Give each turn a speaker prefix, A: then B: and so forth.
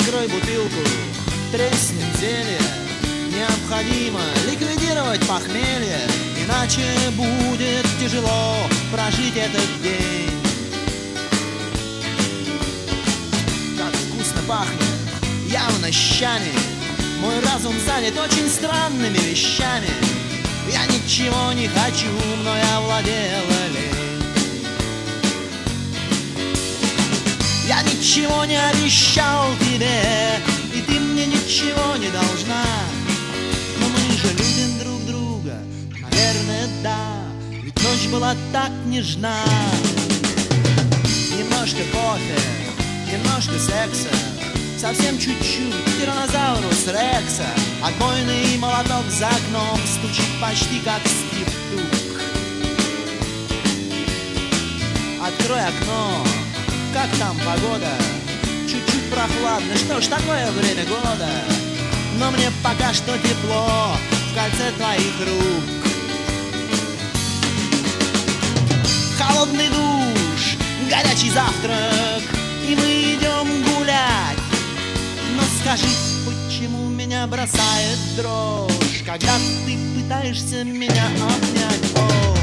A: Открой бутылку, треснет зелье. Необходимо ликвидировать похмелье, иначе будет тяжело прожить этот день. Как вкусно пахнет, явно щами. Мой разум занят очень странными вещами. Я ничего не хочу, но я владела лень. Я ничего не обещал тебе, и ты мне ничего не должна. Но мы же любим друг друга, наверное, да. Ведь ночь была так нежна. Немножко кофе, немножко секса, совсем чуть-чуть, тираннозаврус Рекса. Отбойный молоток за окном стучит почти как стриптук. Открой окно, как там погода? Чуть-чуть прохладно, что ж, такое время года. Но мне пока что тепло в кольце твоих рук. Холодный душ, горячий завтрак, и мы идем гулять. Но скажи, почему меня бросает дрожь, когда ты пытаешься меня обнять? О,